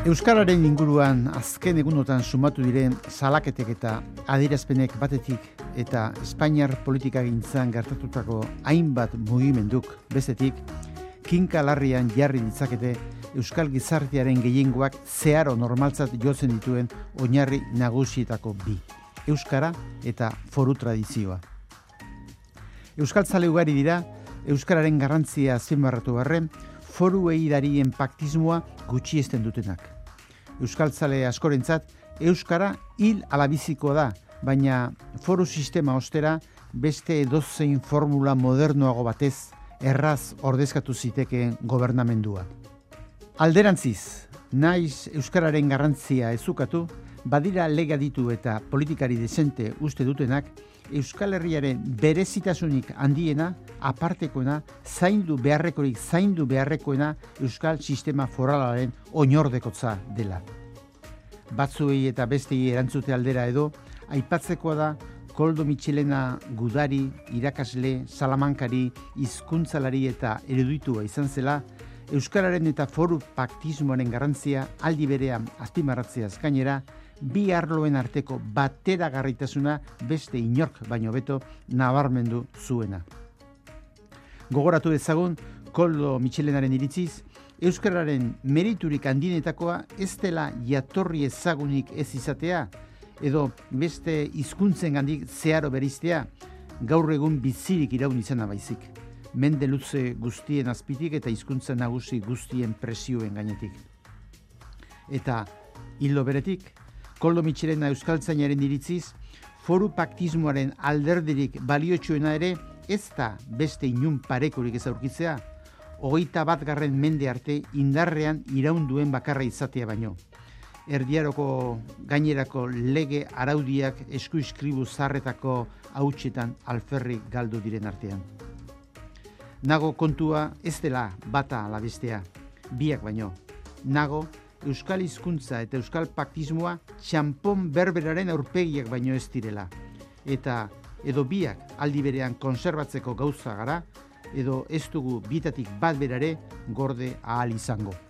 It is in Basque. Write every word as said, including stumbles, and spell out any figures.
Euskararen inguruan azken egunotan sumatu diren salaketek eta adierazpenek batetik eta Espainiar politikagintzan gertatutako hainbat mugimenduk bestetik, kinka larrian jarri ditzakete Euskal gizartearen gehiengoak zeharo normaltzat jotzen dituen oinarri nagusietako bi, euskara eta foru tradizioa. Euskaltzale ugari dira, euskararen garrantzia azpimarratu barren, foruei darien paktismoa gutxiesten dutenak. Euskaltzale askorentzat, euskara hil alabizikoa da, baina foru sistema ostera beste edozein formula modernoago batez erraz ordezkatu zitekeen gobernamendua. Alderantziz, naiz euskararen garrantzia ezukatu, badira lega ditu eta politikari dezente uste dutenak, Euskal Herriaren berezitasunik handiena, apartekoena, zaindu beharrekorik zaindu beharrekoena Euskal sistema foralaren oinordekotza dela. Batzuei eta bestei erantzute aldera edo, aipatzekoa da Koldo Mitxelena gudari, irakasle, salamankari, hizkuntzalari eta eruditua izan zela, Euskararen eta foru paktismoaren garrantzia aldi berean azpimarratzeaz gainera, bi arloen arteko bateragarritasuna beste inork baino beto nabarmendu zuena. Gogoratu dezagun, Koldo Mitxelenaren iritziz, euskararen meriturik handinetakoa ez dela jatorri ezagunik ez izatea, edo beste hizkuntzen gandik zeharo beriztea, gaur egun bizirik iraun izana baizik. Mende luze guztien azpitik eta hizkuntza nagusi guztien presioen gainetik. Eta hildo beretik, Koldo Mitxelena euskaltzainaren iritziz, foru paktismoaren alderdirik baliotsuena ere ez da beste inun parekorik ez aurkitzea, hogeita bat garren mende arte indarrean iraunduen bakarra izatea baino. Erdiaroko gainerako lege araudiak eskuiskribu zarretako hautsetan alferrik galdu diren artean. Nago kontua ez dela bata ala bestea, biak baino. Nago, euskal hizkuntza eta euskal paktismoa txanpon berberaren aurpegiak baino ez direla. Eta edo biak aldi berean konserbatzeko gauza gara, edo ez dugu bitatik bat berare gorde ahal izango.